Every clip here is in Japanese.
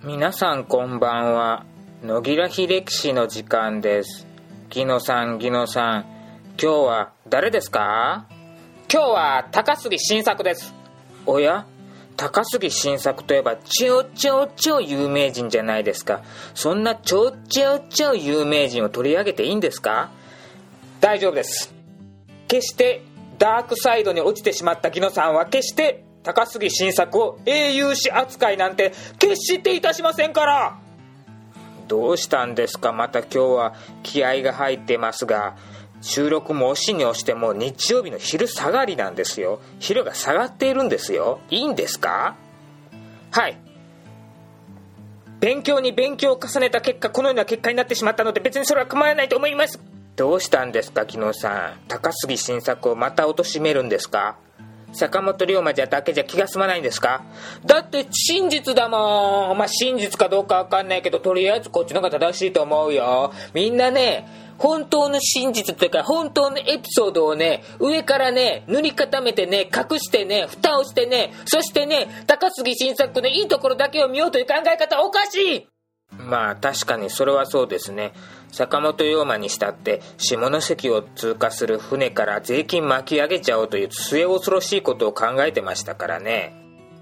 皆さんこんばんは。野木らひ歴史の時間です。ギノさん、今日は誰ですか？今日は高杉晋作です。おや、高杉晋作といえば超有名人じゃないですか。そんな超有名人を取り上げていいんですか？大丈夫です。決してダークサイドに落ちてしまったギノさんは決して高杉晋作を英雄視扱いなんて決していたしませんから。どうしたんですか？また今日は気合が入ってますが、収録も押しに押しても日曜日の昼下がりなんですよ。昼が下がっているんですよ。いいんですか？はい、勉強に勉強を重ねた結果このような結果になってしまったので、別にそれは構わないと思います。どうしたんですか木野さん、高杉晋作をまた貶めるんですか？坂本龍馬だけじゃ気が済まないんですか？だって真実だもん。真実かどうかわかんないけど、とりあえずこっちの方が正しいと思うよ。みんなね、本当の真実というか本当のエピソードをね、上からね塗り固めてね、隠してね、蓋をしてね、そしてね、高杉晋作のいいところだけを見ようという考え方おかしい。確かにそれはそうですね。坂本龍馬にしたって下関を通過する船から税金巻き上げちゃおうという末恐ろしいことを考えてましたからね。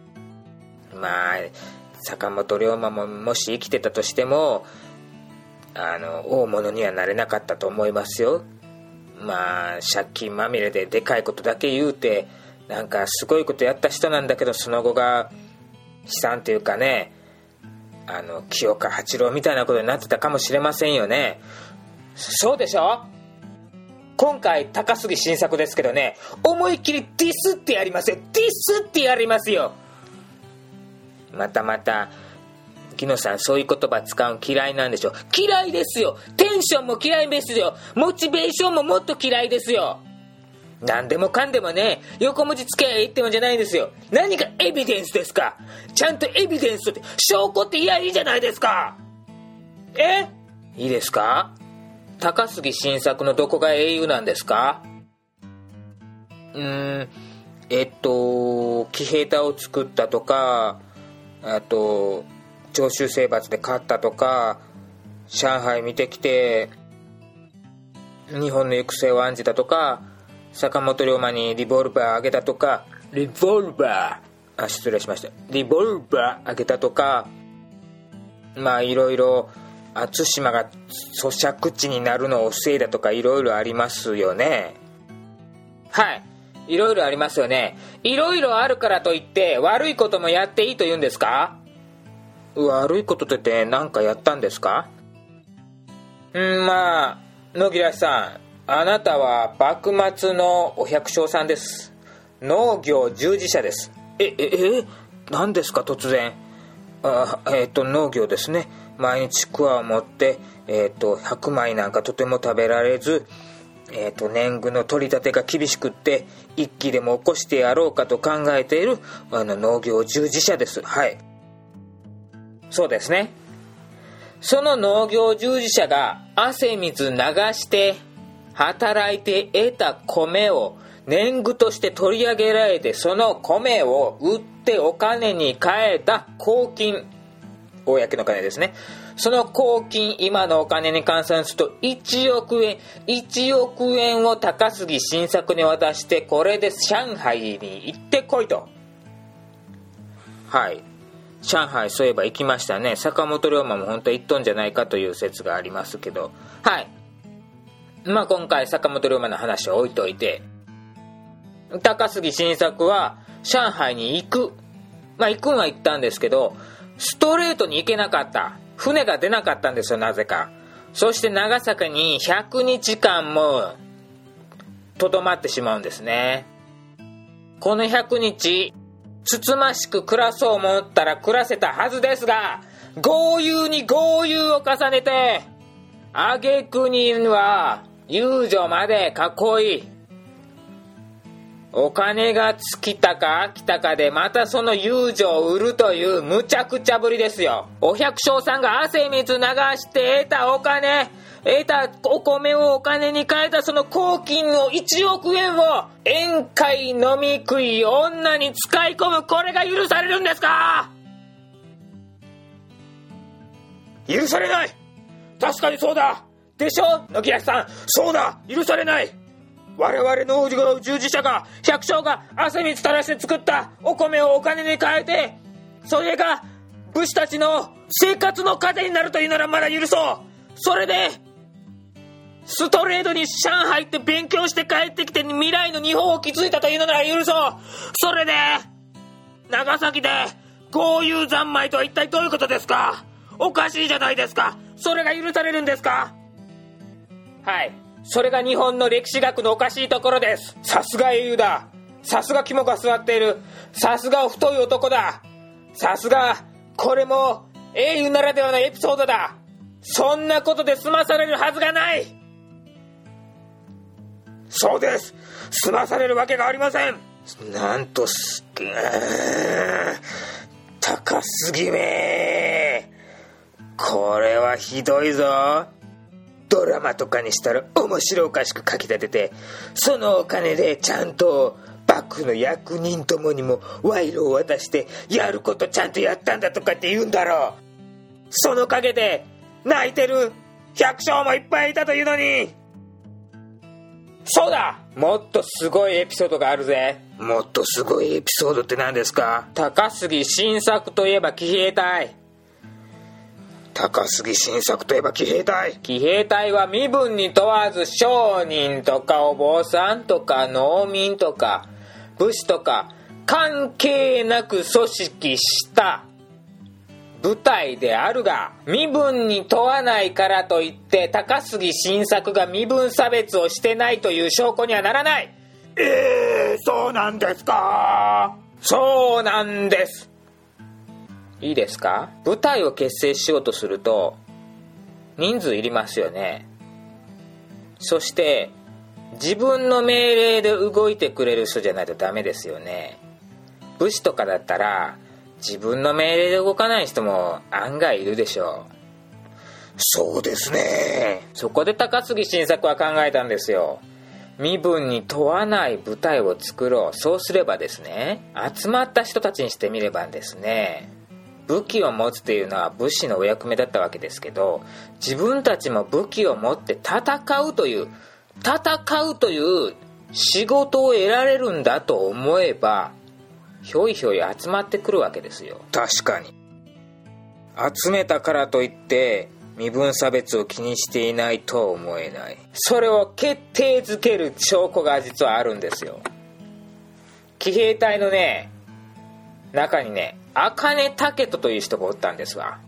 坂本龍馬ももし生きてたとしても大物にはなれなかったと思いますよ。借金まみれででかいことだけ言うてなんかすごいことやった人なんだけど、その後が悲惨というかね、清川八郎みたいなことになってたかもしれませんよね。そうでしょ？今回高杉晋作ですけどね、思いっきりディスってやりますよ。また木野さん、そういう言葉使うの嫌いなんでしょ？嫌いですよ。テンションも嫌いですよ。モチベーションももっと嫌いですよ。何でもかんでもね、横文字つけやいいってもんじゃないんですよ。何がエビデンスですか？ちゃんとエビデンスって証拠っていいじゃないですか。いいですか？高杉晋作のどこが英雄なんですか？騎兵隊を作ったとか、あと長州征伐で勝ったとか、上海見てきて日本の行く末を案じたとか、坂本龍馬にリボルバーあげたとか、リボルバーあげたとか、いろいろ対馬が咀嚼地になるのを防いだとか、いろいろありますよね。はい、いろいろありますよね。いろいろあるからといって悪いこともやっていいと言うんですか？悪いことって何かやったんですか？野木らさん、あなたは幕末のお百姓さんです。農業従事者です。何ですか突然。農業ですね。毎日桑を持って白米なんかとても食べられず、年貢の取り立てが厳しくって一揆でも起こしてやろうかと考えている農業従事者です。はい、そうですね。その農業従事者が汗水流して働いて得た米を年貢として取り上げられて、その米を売ってお金に換えた公金、公の金ですね。その公金、今のお金に換算すると1億円を高杉晋作に渡して、これで上海に行ってこいと。はい、上海そういえば行きましたね。坂本龍馬も本当は行っとんじゃないかという説がありますけど、はい、今回坂本龍馬の話を置いといて、高杉晋作は上海に行く、行くんは行ったんですけど、ストレートに行けなかった。船が出なかったんですよ、なぜか。そして長崎に100日間もとどまってしまうんですね。この100日つつましく暮らそう思ったら暮らせたはずですが、豪遊に豪遊を重ねて挙句には遊女まで囲い、お金が尽きたか飽きたかでまたその遊女を売るという無茶苦茶ぶりですよ。お百姓さんが汗水流して得たお金、得たお米をお金に換えたその公金を1億円を宴会飲み食い女に使い込む、これが許されるんですか？ 許されない。確かにそうだ。でしょ、野木屋さん。そうだ、許されない。我々農業従事者が、百姓が汗水垂らして作ったお米をお金に変えて、それが武士たちの生活の糧になるというならまだ許そう。それでストレートに上海行って勉強して帰ってきて未来の日本を築いたというのなら許そう。それで長崎で豪遊三昧とは一体どういうことですか。おかしいじゃないですか。それが許されるんですか。はい、それが日本の歴史学のおかしいところです。さすが英雄だ。さすが肝が据わっている。さすが太い男だ。さすが、これも英雄ならではのエピソードだ。そんなことで済まされるはずがない。そうです、済まされるわけがありません。なんと高杉め、これはひどいぞ。ドラマとかにしたら面白おかしく書き立てて、そのお金でちゃんと幕府の役人ともにも賄賂を渡してやることちゃんとやったんだとかって言うんだろう。その陰で泣いてる百姓もいっぱいいたというのに。そうだ、もっとすごいエピソードがあるぜ。もっとすごいエピソードって何ですか。高杉晋作といえば騎兵隊。高杉晋作といえば騎兵隊。騎兵隊は身分に問わず商人とかお坊さんとか農民とか武士とか関係なく組織した部隊であるが、身分に問わないからといって高杉晋作が身分差別をしてないという証拠にはならない。そうなんですか。そうなんです。いいですか。部隊を結成しようとすると人数いりますよね。そして自分の命令で動いてくれる人じゃないとダメですよね。武士とかだったら自分の命令で動かない人も案外いるでしょう。そうですね。そこで高杉晋作は考えたんですよ。身分に問わない部隊を作ろう。そうすればですね、集まった人たちにしてみればですね、武器を持つというのは武士のお役目だったわけですけど、自分たちも武器を持って戦うという仕事を得られるんだと思えば、ひょいひょい集まってくるわけですよ。確かに。集めたからといって身分差別を気にしていないとは思えない。それを決定づける証拠が実はあるんですよ。騎兵隊のね、中にね、茜武人という人がおったんですわ。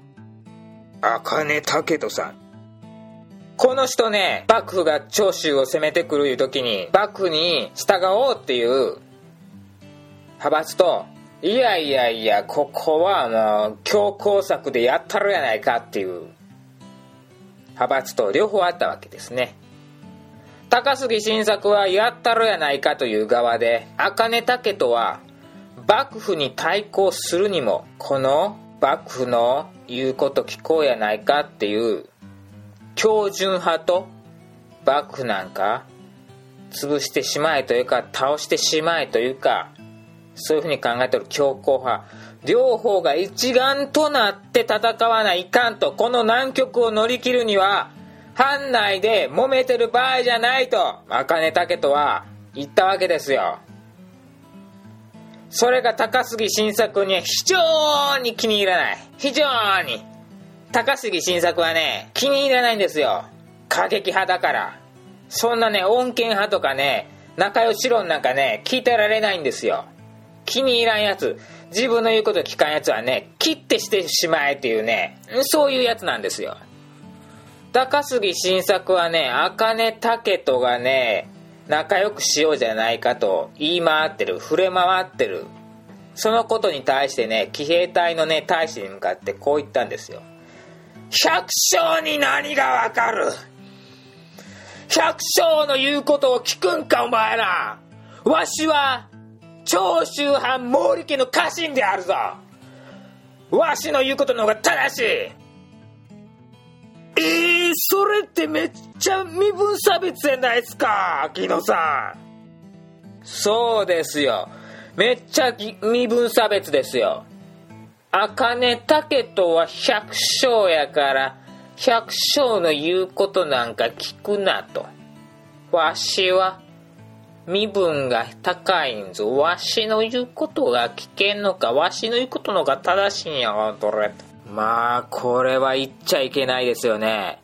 茜武人さん。この人ね、幕府が長州を攻めてくるいう時に幕府に従おうっていう派閥と、いやここはもう強硬策でやったるやないかっていう派閥と両方あったわけですね。高杉晋作はやったるやないかという側で、茜武人は幕府に対抗するにもこの幕府の言うこと聞こうやないかっていう強順派と、幕府なんか潰してしまえというか倒してしまえというか、そういうふうに考えている強硬派両方が一丸となって戦わないかんと、この難局を乗り切るには藩内で揉めてる場合じゃないと茜武人は言ったわけですよ。それが高杉晋作には非常に気に入らない。非常に高杉晋作はね、気に入らないんですよ。過激派だから。そんなね、穏健派とかね、仲良し論なんかね、聞いてられないんですよ。気に入らんやつ、自分の言うこと聞かんやつはね、切ってしてしまえっていうね、そういうやつなんですよ。高杉晋作はね、茜武人がね、仲良くしようじゃないかと言い回ってる、触れ回ってる。そのことに対してね、騎兵隊のね、大使に向かってこう言ったんですよ。百姓に何がわかる。百姓の言うことを聞くんかお前ら。わしは長州藩毛利家の家臣であるぞ。わしの言うことの方が正しい。それってめっちゃ身分差別じゃないですか、秋野さん。そうですよ、めっちゃ身分差別ですよ。 茜竹とは百姓やから百姓の言うことなんか聞くなと。わしは身分が高いんぞ。わしの言うことが聞けんのか、わしの言うことのが正しいんやわとれ。まあこれは言っちゃいけないですよね。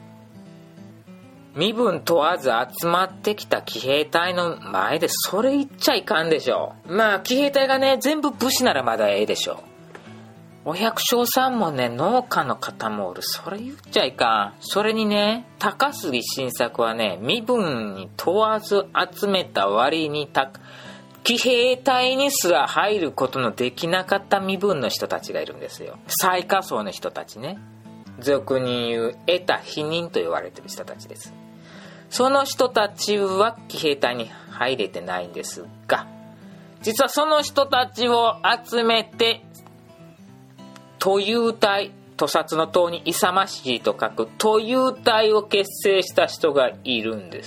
身分問わず集まってきた騎兵隊の前でそれ言っちゃいかんでしょう。まあ騎兵隊がね全部武士ならまだええでしょう。お百姓さんもね農家の方もおる。それ言っちゃいかん。それにね高杉晋作はね身分に問わず集めた割に騎兵隊にすら入ることのできなかった身分の人たちがいるんですよ。最下層の人たちね。俗に言う得た否認と言われている人たちです。その人たちは騎兵隊に入れてないんですが、実はその人たちを集めて都有隊、屠殺の党に勇ましいと書く都有隊を結成した人がいるんです。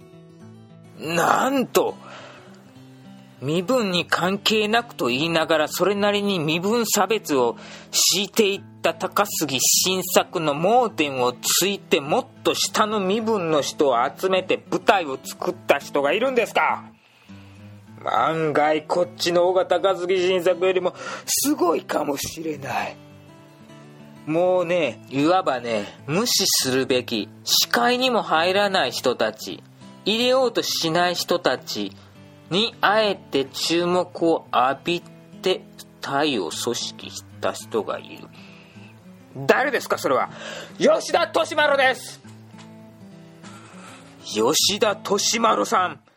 なんと身分に関係なくと言いながらそれなりに身分差別を敷いていった高杉晋作の盲点をついてもっと下の身分の人を集めて部隊を作った人がいるんですか。案外こっちの方が高杉晋作よりもすごいかもしれない。もうねいわばね無視するべき視界にも入らない人たち、入れようとしない人たちにあえて注目を浴びて隊を組織した人がいる。誰ですかそれは。吉田利丸です。吉田利丸さん。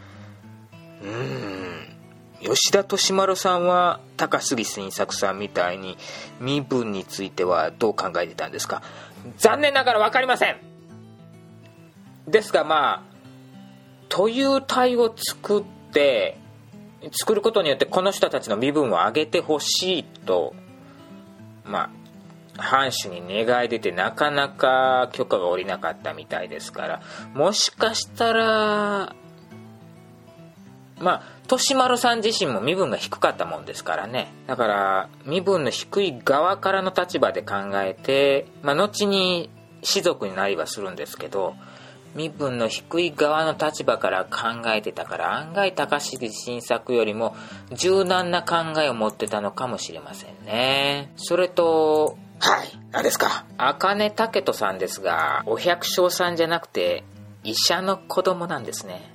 吉田利丸さんは高杉晋作さんみたいに身分についてはどう考えてたんですか。残念ながら分かりません。ですがまあという隊を作ることによってこの人たちの身分を上げてほしいとまあ藩主に願い出てなかなか許可が下りなかったみたいですから、もしかしたらまあ利丸さん自身も身分が低かったもんですからね。だから身分の低い側からの立場で考えて、後に士族になりはするんですけど、身分の低い側の立場から考えてたから案外高杉晋作よりも柔軟な考えを持ってたのかもしれませんね。それとはい何ですか。茜武人さんですがお百姓さんじゃなくて医者の子供なんですね。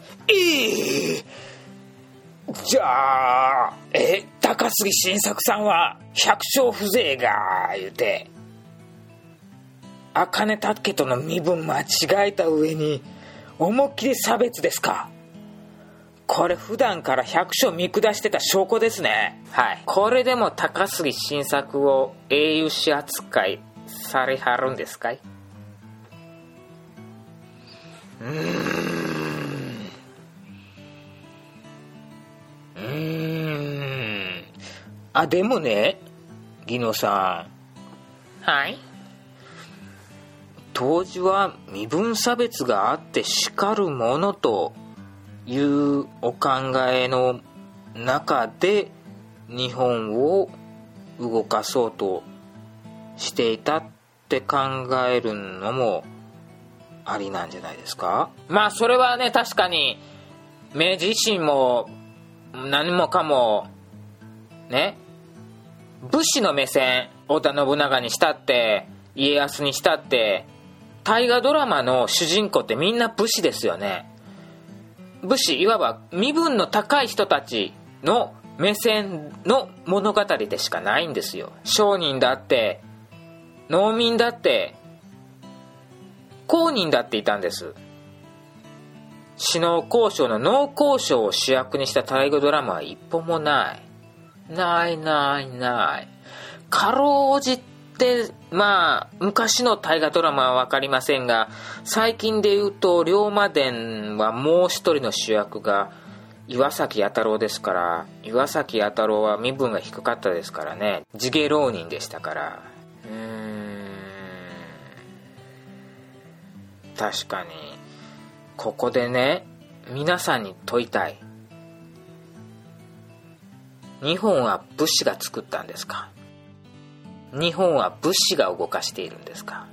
じゃあ高杉晋作さんは百姓風情が言うて茜武人の身分間違えた上に思いっきり差別ですか。これ普段から百姓見下してた証拠ですね。はい。これでも高杉晋作を英雄視扱いされはるんですかい。でもねギノさん。はい。当時は身分差別があってしかるものというお考えの中で日本を動かそうとしていたって考えるのもありなんじゃないですか。まあそれはね確かに明治維新も何もかもね武士の目線、織田信長にしたって家康にしたって大河ドラマの主人公ってみんな武士ですよね。武士いわば身分の高い人たちの目線の物語でしかないんですよ。商人だって農民だって公人だっていたんです。士農工商の農工商を主役にした大河ドラマは一本もない。ないかろうじて昔の大河ドラマは分かりませんが最近で言うと龍馬伝はもう一人の主役が岩崎弥太郎ですから、岩崎弥太郎は身分が低かったですからね。地下浪人でしたから。確かにここでね皆さんに問いたい。 日本は武士が作ったんですか？日本は武士が動かしているんですか？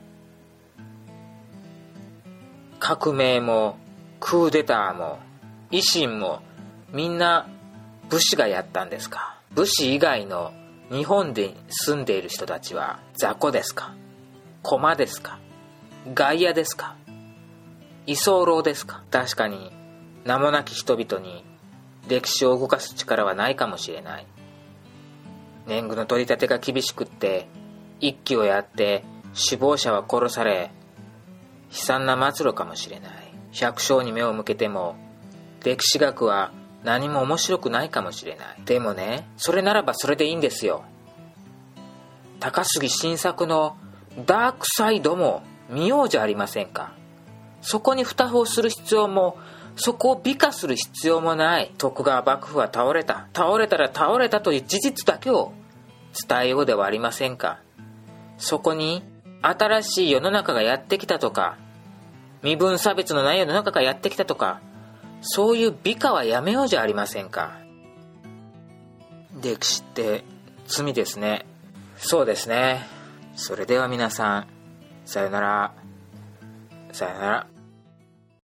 革命もクーデターも維新もみんな武士がやったんですか？武士以外の日本で住んでいる人たちは雑魚ですか？駒ですか？外野ですか？居候ですか？確かに名もなき人々に歴史を動かす力はないかもしれない。年貢の取り立てが厳しくって一揆をやって首謀者は殺され悲惨な末路かもしれない。百姓に目を向けても歴史学は何も面白くないかもしれない。でもね、それならばそれでいいんですよ。高杉晋作のダークサイドも見ようじゃありませんか。そこに蓋をする必要も、そこを美化する必要もない。徳川幕府は倒れた、倒れたら倒れたという事実だけを伝えようではありませんか。そこに新しい世の中がやってきたとか、身分差別のない世の中がやってきたとか、そういう美化はやめようじゃありませんか。歴史って罪ですね。そうですね。それでは皆さん、さよなら。さよなら。